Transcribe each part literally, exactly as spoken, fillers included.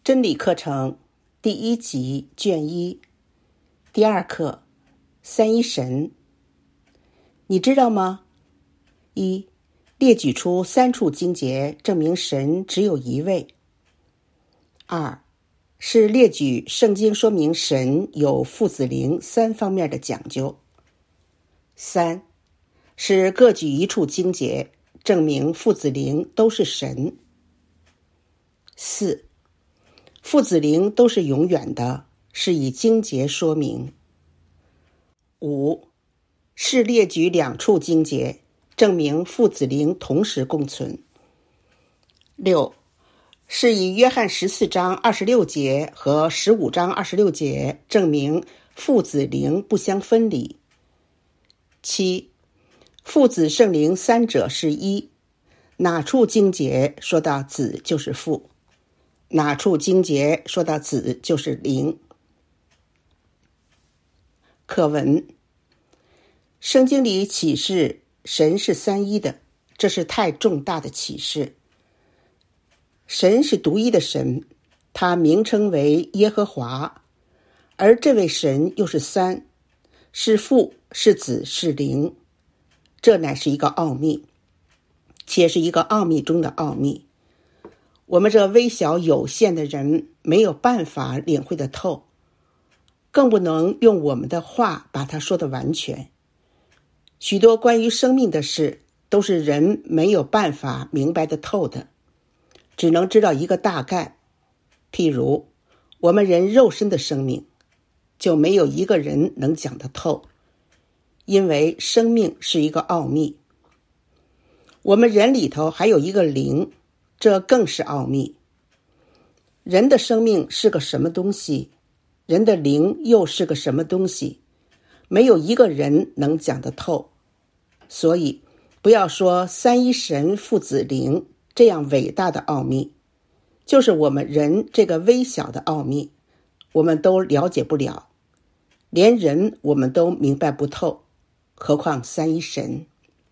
真理课程第一集卷一，第二课三一神。你知道吗？一、列举出三处经节证明神只有一位。二、是列举圣经说明神有父子灵三方面的讲究。三、是各举一处经节证明父子灵都是神。四、父子灵都是永远的，是以经节说明。五、是列举两处经节证明父子灵同时共存。六、是以约翰十四章二十六节和十五章二十六节证明父子灵不相分离。七、父子圣灵三者是一，哪处经节说到子就是父，哪处经节说到子就是灵。课文：圣经里启示神是三一的，这是太重大的启示。神是独一的神，他名称为耶和华，而这位神又是三，是父，是子，是灵。这乃是一个奥秘，且是一个奥秘中的奥秘。我们这微小有限的人没有办法领会得透，更不能用我们的话把它说得完全。许多关于生命的事都是人没有办法明白得透的，只能知道一个大概。譬如我们人肉身的生命，就没有一个人能讲得透，因为生命是一个奥秘。我们人里头还有一个灵，这更是奥秘。人的生命是个什么东西，人的灵又是个什么东西，没有一个人能讲得透。所以不要说三一神父子灵这样伟大的奥秘，就是我们人这个微小的奥秘，我们都了解不了，连人我们都明白不透，何况三一神。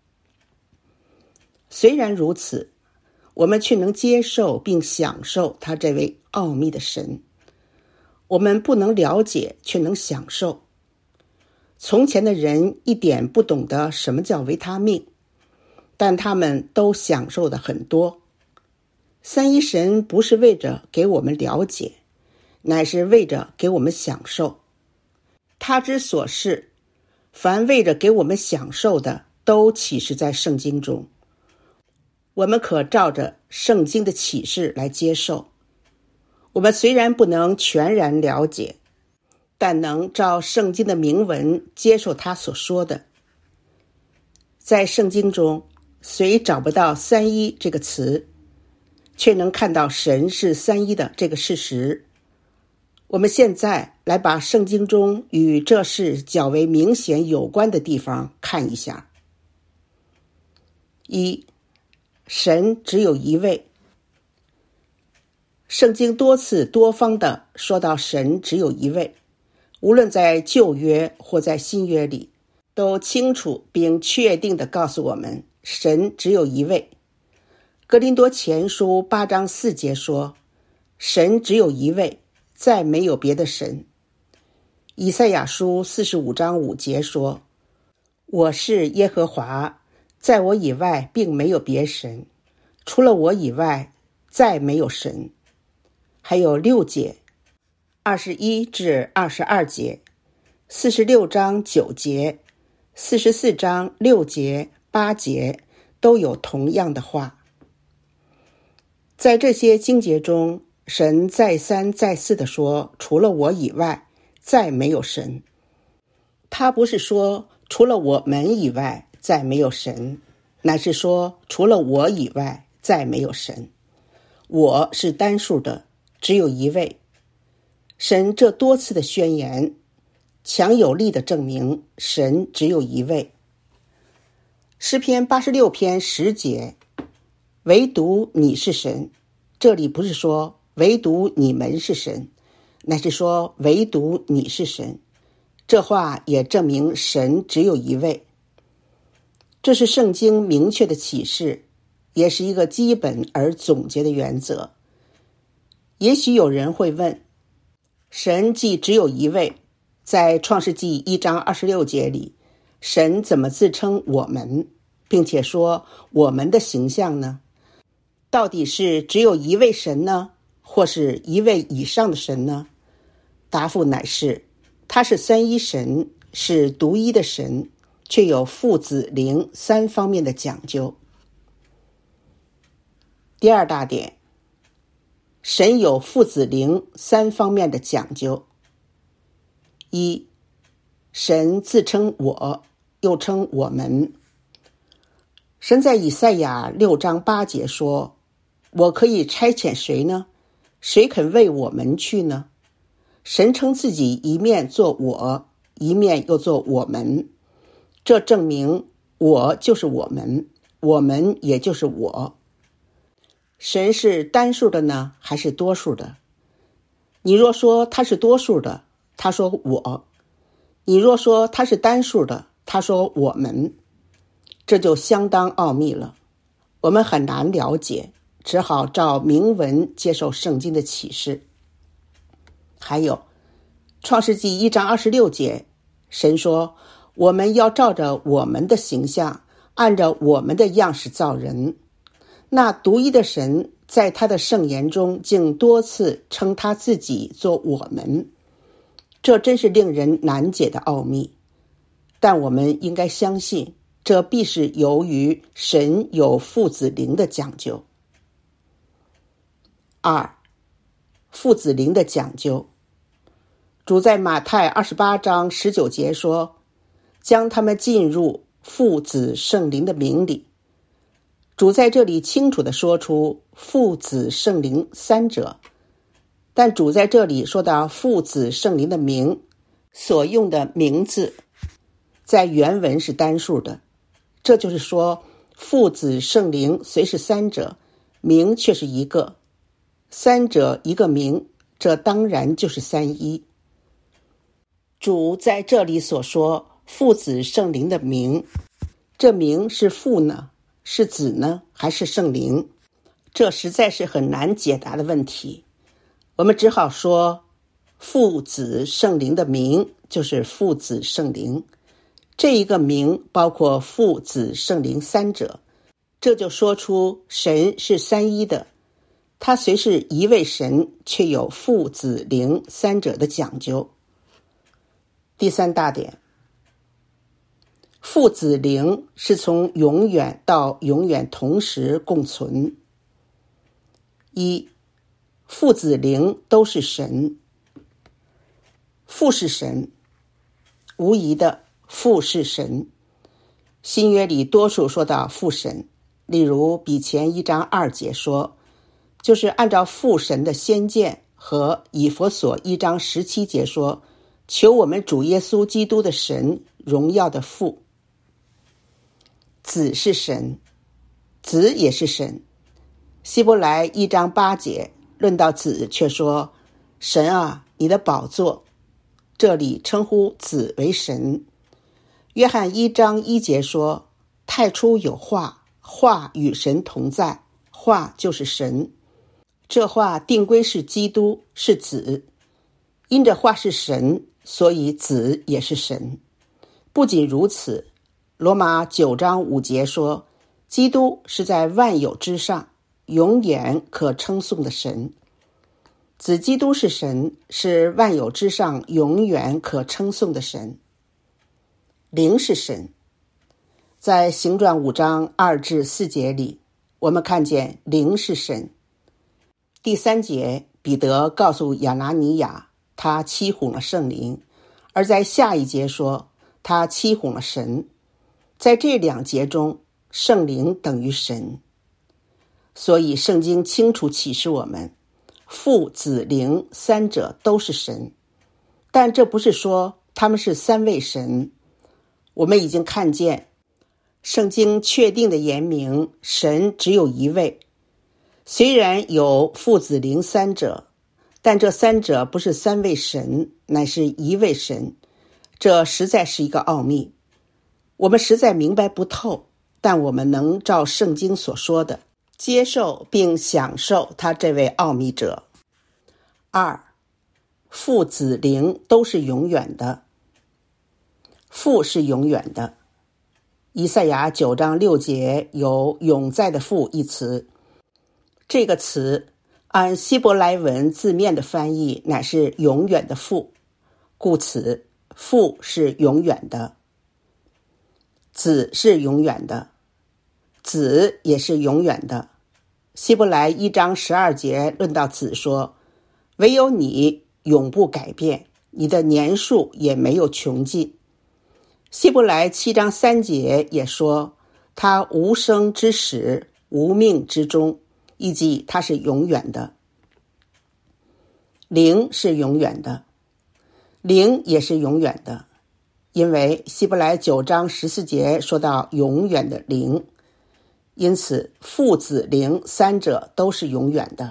虽然如此，我们却能接受并享受他这位奥秘的神。我们不能了解，却能享受。从前的人一点不懂得什么叫维他命，但他们都享受的很多。三一神不是为着给我们了解，乃是为着给我们享受。他之所是，凡为着给我们享受的，都启示在圣经中。我们可照着圣经的启示来接受。我们虽然不能全然了解，但能照圣经的明文接受他所说的。在圣经中，虽找不到三一这个词，却能看到神是三一的这个事实。我们现在来把圣经中与这事较为明显有关的地方看一下。一、神只有一位。圣经多次多方地说到神只有一位，无论在旧约或在新约里，都清楚并确定地告诉我们，神只有一位。哥林多前书八章四节说，神只有一位，再没有别的神。以赛亚书四十五章五节说，我是耶和华，在我以外并没有别神，除了我以外再没有神。还有六节，二十一至二十二节，四十六章九节，四十四章六节八节都有同样的话。在这些经节中，神再三再四地说，除了我以外再没有神。他不是说除了我们以外再没有神，乃是说除了我以外再没有神。我是单数的，只有一位。神这多次的宣言，强有力地证明神只有一位。诗篇八十六篇十节，唯独你是神。这里不是说唯独你们是神，乃是说唯独你是神。这话也证明神只有一位。这是圣经明确的启示，也是一个基本而总结的原则。 也许有人会问，神既只有一位，在创世纪一章二十六节里，神怎么自称我们，并且说我们的形象呢？到底是只有一位神呢，或是一位以上的神呢？答复乃是，他是三一神，是独一的神，却有父子灵三方面的讲究。第二大点，神有父子灵三方面的讲究。一，神自称我，又称我们。神在以赛亚六章八节说，我可以差遣谁呢？谁肯为我们去呢？神称自己一面做我，一面又做我们，这证明我就是我们，我们也就是我。神是单数的呢，还是多数的？你若说他是多数的，他说我；你若说他是单数的，他说我们。这就相当奥秘了，我们很难了解，只好照明文接受圣经的启示。还有创世纪一章二十六节，神说我们要照着我们的形象，按照我们的样式造人。那独一的神在他的圣言中竟多次称他自己做我们，这真是令人难解的奥秘。但我们应该相信，这必是由于神有父子灵的讲究。二，父子灵的讲究。主在马太二十八章十九节说，将他们进入父子圣灵的名里。主在这里清楚地说出父子圣灵三者，但主在这里说到父子圣灵的名，所用的名字在原文是单数的，这就是说父子圣灵虽是三者，名却是一个，三者一个名，这当然就是三一。主在这里所说父子圣灵的名，这名是父呢，是子呢，还是圣灵？这实在是很难解答的问题。我们只好说父子圣灵的名就是父子圣灵，这一个名包括父子圣灵三者，这就说出神是三一的，他虽是一位神，却有父子灵三者的讲究。第三大点，父子灵是从永远到永远同时共存。一，父子灵都是神。父是神，无疑的，父是神。新约里多数说到父神，例如彼前一章二节说，就是按照父神的先见，和以弗所一章十七节说，求我们主耶稣基督的神，荣耀的父。子是神，子也是神。希伯来一章八节论到子却说，神啊，你的宝座，这里称呼子为神。约翰一章一节说，太初有话，话与神同在，话就是神。这话定归是基督，是子。因着话是神，所以子也是神。不仅如此，罗马九章五节说，基督是在万有之上，永远可称颂的神。子基督是神，是万有之上永远可称颂的神。灵是神。在行传五章二至四节里，我们看见灵是神。第三节，彼得告诉亚拿尼亚，他欺哄了圣灵，而在下一节说，他欺哄了神。在这两节中，圣灵等于神。所以圣经清楚启示我们，父子灵三者都是神，但这不是说他们是三位神。我们已经看见圣经确定的言明，神只有一位。虽然有父子灵三者，但这三者不是三位神，乃是一位神。这实在是一个奥秘，我们实在明白不透，但我们能照圣经所说的接受并享受他这位奥秘者。 二，父子灵都是永远的。父是永远的。以赛亚九章六节有永在的父一词，这个词按希伯来文字面的翻译乃是永远的父，故此父是永远的。子是永远的，子也是永远的。希伯来一章十二节论到子说，唯有你永不改变，你的年数也没有穷尽。希伯来七章三节也说，他无生之始，无命之终，以及他是永远的。灵是永远的，灵也是永远的，因为希伯来九章十四节说到永远的灵，因此父子灵三者都是永远的。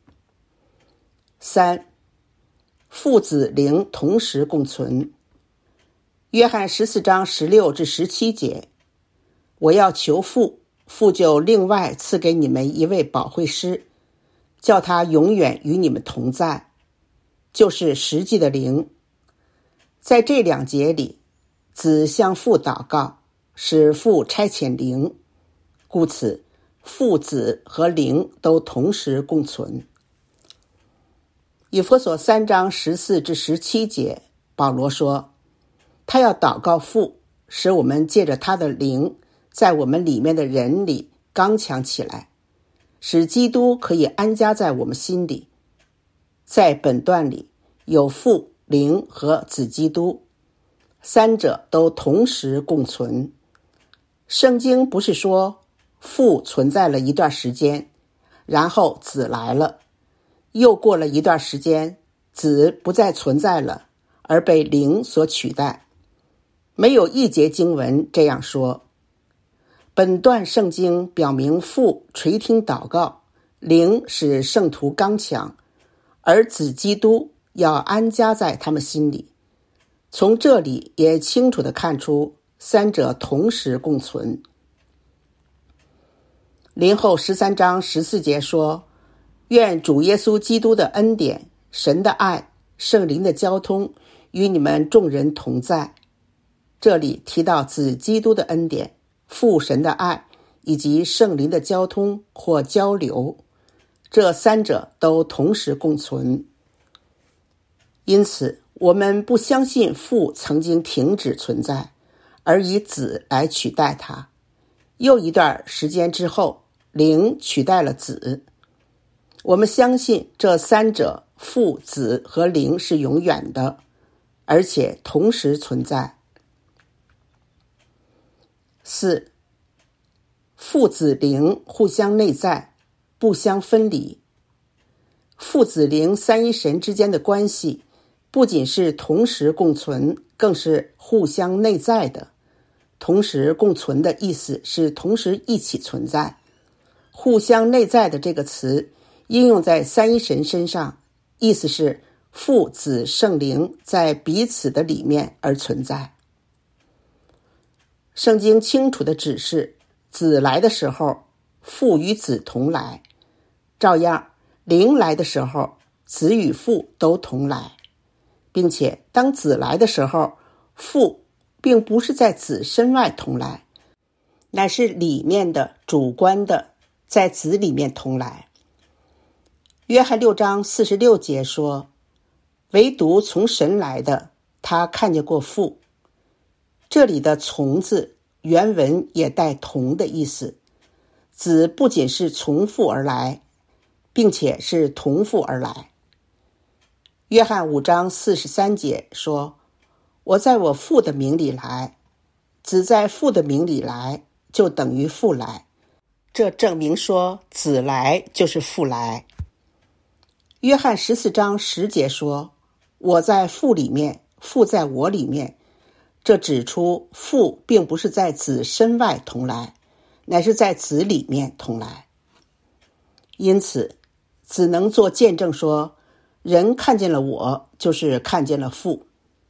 三，父子灵同时共存。约翰十四章十六至十七节，我要求父，父就另外赐给你们一位保惠师，叫他永远与你们同在，就是实际的灵。在这两节里，子向父祷告，使父差遣灵，故此父子和灵都同时共存。以弗所三章十四至十七节，保罗说，他要祷告父，使我们借着他的灵，在我们里面的人里刚强起来，使基督可以安家在我们心里。在本段里有父、灵和子基督，三者都同时共存。圣经不是说父存在了一段时间，然后子来了，又过了一段时间，子不再存在了，而被灵所取代。没有一节经文这样说。本段圣经表明父垂听祷告，灵使圣徒刚强，而子基督要安家在他们心里。从这里也清楚地看出三者同时共存。林后十三章十四节说，愿主耶稣基督的恩典、神的爱、圣灵的交通与你们众人同在。这里提到子基督的恩典、父神的爱以及圣灵的交通或交流，这三者都同时共存。因此我们不相信父曾经停止存在，而以子来取代他。又一段时间之后，灵取代了子。我们相信这三者，父、子和灵是永远的，而且同时存在。四，父子灵互相内在，不相分离。父子灵三一神之间的关系不仅是同时共存，更是互相内在的。同时共存的意思是同时一起存在。互相内在的这个词应用在三一神身上，意思是父子圣灵在彼此的里面而存在。圣经清楚地指示，子来的时候，父与子同来；照样，灵来的时候，子与父都同来。并且，当子来的时候，父并不是在子身外同来，乃是里面的、主观的，在子里面同来。约翰六章四十六节说，唯独从神来的，他看见过父。这里的从字原文也带同的意思，子不仅是从父而来，并且是同父而来。约翰五章四十三节说，我在我父的名里来，子在父的名里来，就等于父来。这证明说子来就是父来。约翰十四章十节说，我在父里面，父在我里面。这指出父并不是在子身外同来，乃是在子里面同来。因此子能做见证说，人看见了我，就是看见了父。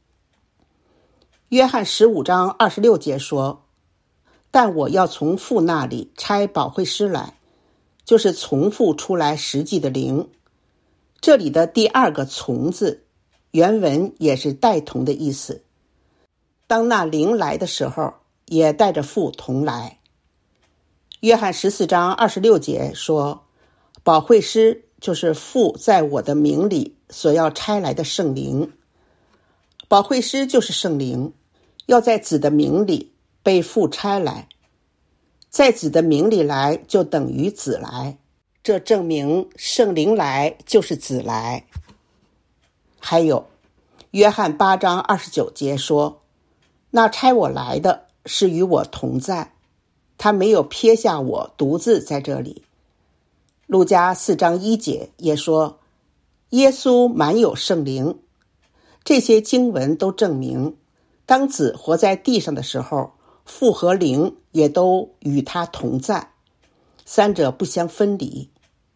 约翰十五章二十六节说，但我要从父那里差保惠师来，就是从父出来实际的灵。 这里的第二个从字，原文也是带同的意思。当那灵来的时候，也带着父同来。约翰十四章二十六节说，保惠师就是父在我的名里所要差来的圣灵。保惠师就是圣灵，要在子的名里被父差来。在子的名里来就等于子来，这证明圣灵来就是子来。还有约翰八章二十九节说，那差我来的是与我同在，他没有撇下我独自在这里。路加四章一节也说，耶稣满有圣灵。这些经文都证明，当子活在地上的时候，父和灵也都与他同在，三者不相分离。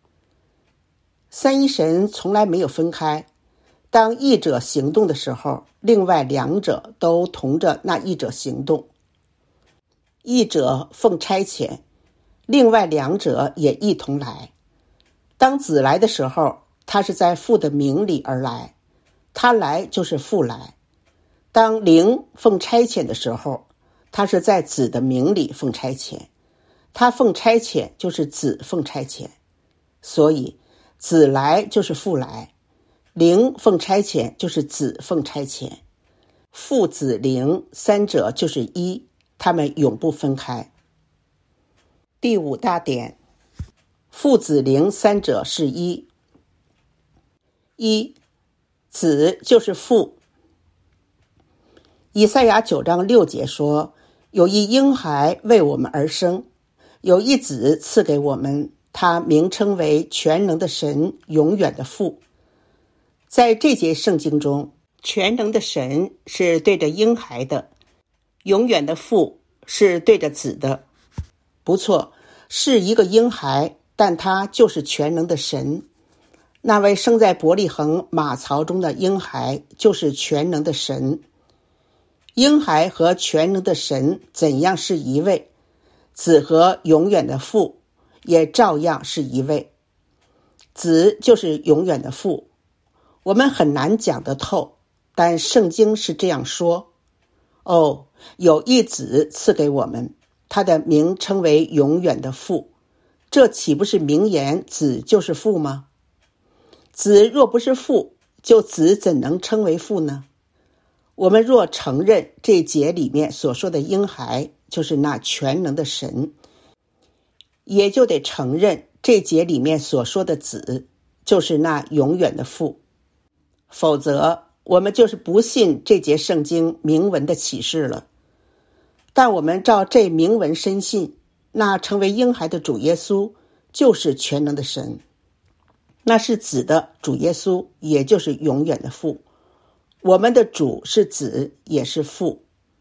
三一神从来没有分开，当一者行动的时候，另外两者都同着那一者行动。一者奉差遣，另外两者也一同来。当子来的时候，他是在父的名里而来，他来就是父来。当灵奉差遣的时候，他是在子的名里奉差遣，他奉差遣就是子奉差遣。所以子来就是父来，灵奉差遣就是子奉差遣，父子灵三者就是一，他们永不分开。第五大点，父子灵三者是一。一，子就是父。以赛亚九章六节说，有一婴孩为我们而生，有一子赐给我们，他名称为全能的神，永远的父。在这节圣经中，全能的神是对着婴孩的，永远的父是对着子的。不错，是一个婴孩，但他就是全能的神。那位生在伯利恒马槽中的婴孩就是全能的神。婴孩和全能的神怎样是一位，子和永远的父也照样是一位。子就是永远的父，我们很难讲得透，但圣经是这样说。哦，有一子赐给我们，他的名称为永远的父，这岂不是明言子就是父吗？子若不是父，就子怎能称为父呢？我们若承认这节里面所说的婴孩就是那全能的神，也就得承认这节里面所说的子就是那永远的父，否则我们就是不信这节圣经明文的启示了。但我们照这明文深信，那成为婴孩的主耶稣就是全能的神，那是子的主耶稣，也就是永远的父。我们的主是子，也是父。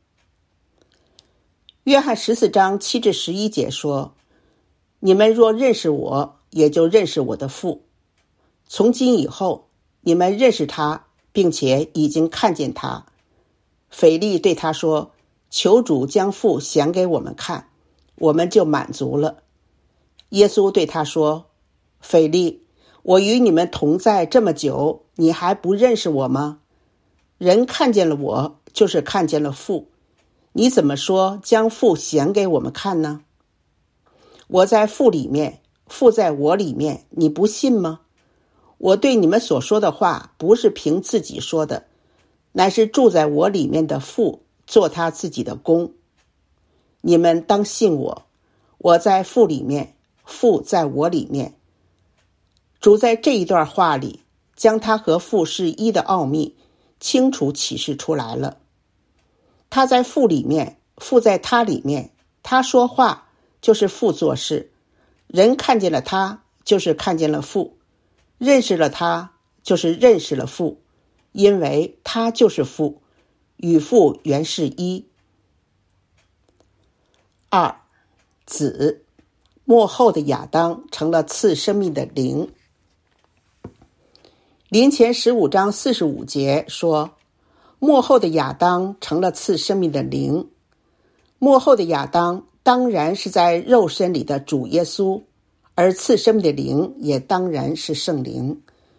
约翰十四章七至十一节说，你们若认识我，也就认识我的父。从今以后，你们认识他，并且已经看见他。腓利对他说，求主将父显给我们看，我们就满足了。耶稣对他说，腓利，我与你们同在这么久，你还不认识我吗？人看见了我，就是看见了父。你怎么说将父显给我们看呢？我在父里面，父在我里面，你不信吗？我对你们所说的话，不是凭自己说的，乃是住在我里面的父做他自己的工。你们当信我，我在父里面，父在我里面。主在这一段话里，将他和父是一的奥秘清楚启示出来了。他在父里面，父在他里面，他说话就是父做事，人看见了他就是看见了父，认识了他就是认识了父，因为他就是父，与父原是一。二，子，末后的亚当成了赐生命的灵。林前十五章四十五节说，末后的亚当成了赐生命的灵。末后的亚当当然是在肉身里的主耶稣，而赐生命的灵也当然是圣灵。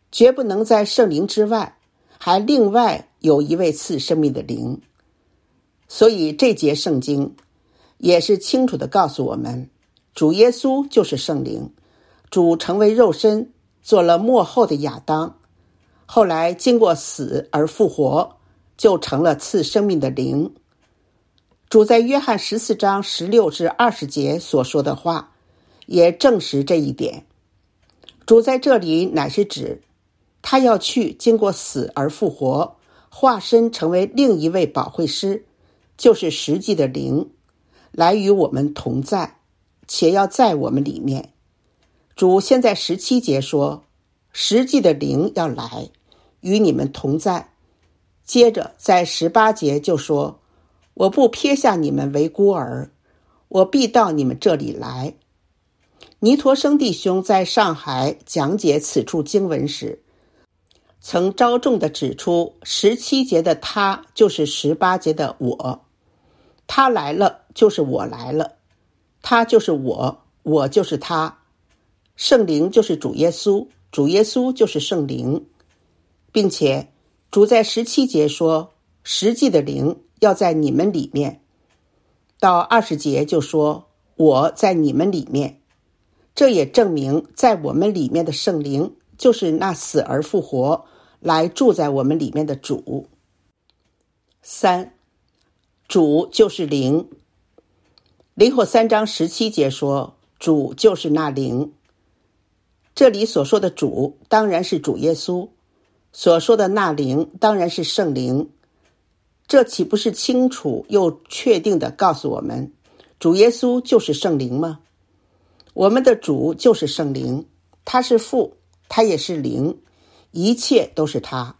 绝不能在圣灵之外还另外有一位赐生命的灵。所以这节圣经也是清楚地告诉我们，主耶稣就是圣灵，主成为肉身，做了末后的亚当，后来经过死而复活，就成了赐生命的灵。主在约翰十四章十六至二十节所说的话也证实这一点。主在这里乃是指他要去经过死而复活，化身成为另一位保惠师，就是实际的灵，来与我们同在，且要在我们里面。主先在十七节说，实际的灵要来与你们同在。接着在十八节就说，我不撇下你们为孤儿，我必到你们这里来。尼陀生弟兄在上海讲解此处经文时，曾着重地指出，十七节的他就是十八节的我，他来了就是我来了，他就是我，我就是他，圣灵就是主耶稣，主耶稣就是圣灵，并且主在十七节说，实际的灵要在你们里面，到二十节就说，我在你们里面。这也证明在我们里面的圣灵就是那死而复活来住在我们里面的主。三，主就是灵。林后三章十七节说，主就是那灵。这里所说的主当然是主耶稣，所说的那灵当然是圣灵。这岂不是清楚又确定地告诉我们，主耶稣就是圣灵吗？我们的主就是圣灵，他是父，他也是灵，一切都是他。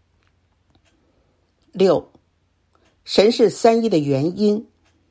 六，神是三一的原因。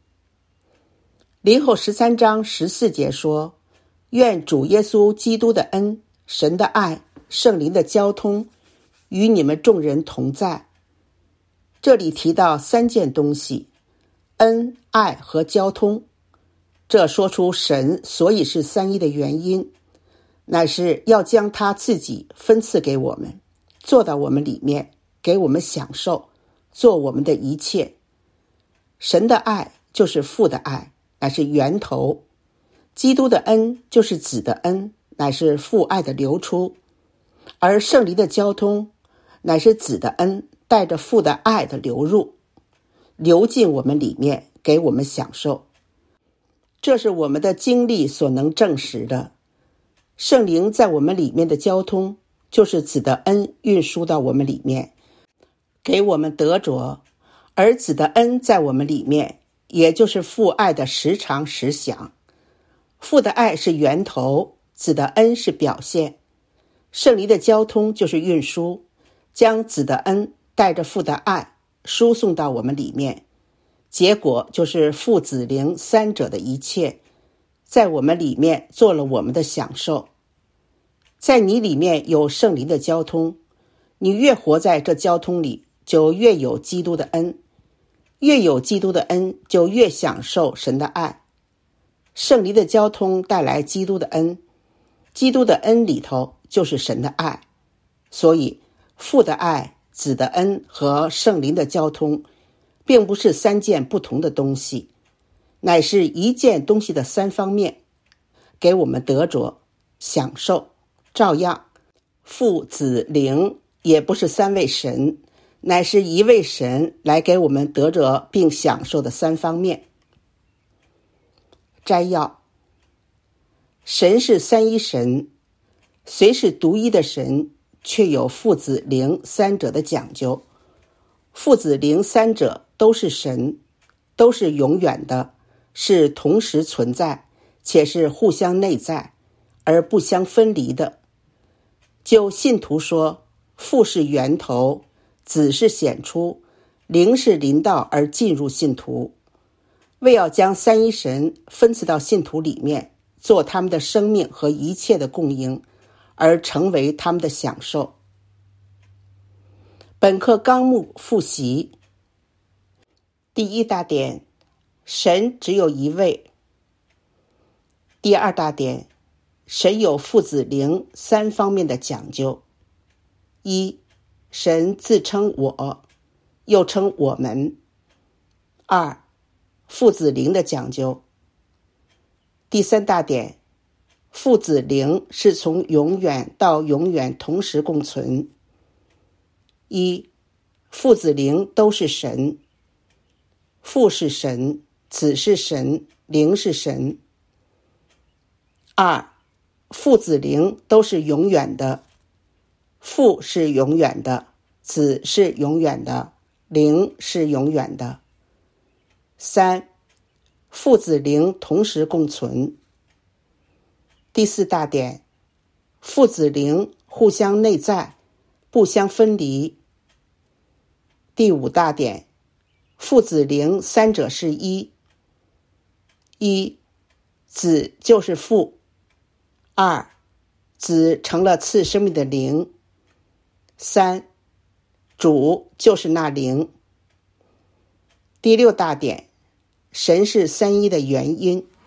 林后十三章十四节说，愿主耶稣基督的恩、神的爱、圣灵的交通与你们众人同在。这里提到三件东西，恩、爱和交通，这说出神所以是三一的原因，乃是要将他自己分赐给我们，做到我们里面，给我们享受，做我们的一切。神的爱就是父的爱，乃是源头；基督的恩就是子的恩，乃是父爱的流出；而圣灵的交通乃是子的恩带着父的爱的流入，流进我们里面，给我们享受。这是我们的经历所能证实的。圣灵在我们里面的交通，就是子的恩运输到我们里面，给我们得着；而子的恩在我们里面，也就是父爱的时常时享。父的爱是源头，子的恩是表现。圣灵的交通就是运输，将子的恩带着父的爱输送到我们里面，结果就是父子灵三者的一切在我们里面做了我们的享受。在你里面有圣灵的交通，你越活在这交通里，就越有基督的恩，越有基督的恩，就越享受神的爱。圣灵的交通带来基督的恩，基督的恩里头就是神的爱。所以父的爱、子的恩和圣灵的交通并不是三件不同的东西，乃是一件东西的三方面，给我们得着、享受。照样，父、子、灵也不是三位神，乃是一位神来给我们得着并享受的三方面。摘要：神是三一神，虽是独一的神，却有父子灵三者的讲究。父子灵三者都是神，都是永远的，是同时存在，且是互相内在而不相分离的。就信徒说，父是源头，子是显出，灵是临到而进入信徒，为要将三一神分赐到信徒里面，做他们的生命和一切的供应，而成为他们的享受。本课纲目复习：第一大点，神只有一位；第二大点，神有父子灵三方面的讲究； 一、神自称我，又称我们。二、父子灵的讲究。第三大点，父子灵是从永远到永远同时共存。一、父子灵都是神，父是神，子是神，灵是神。二、父子灵都是永远的，父是永远的，子是永远的，灵是永远的。三、父子灵同时共存。第四大点，父子灵互相内在，不相分离。第五大点，父子灵三者是一。一、子就是父。二、子成了赐生命的灵。三、主就是那灵。第六大点，神是三一的原因。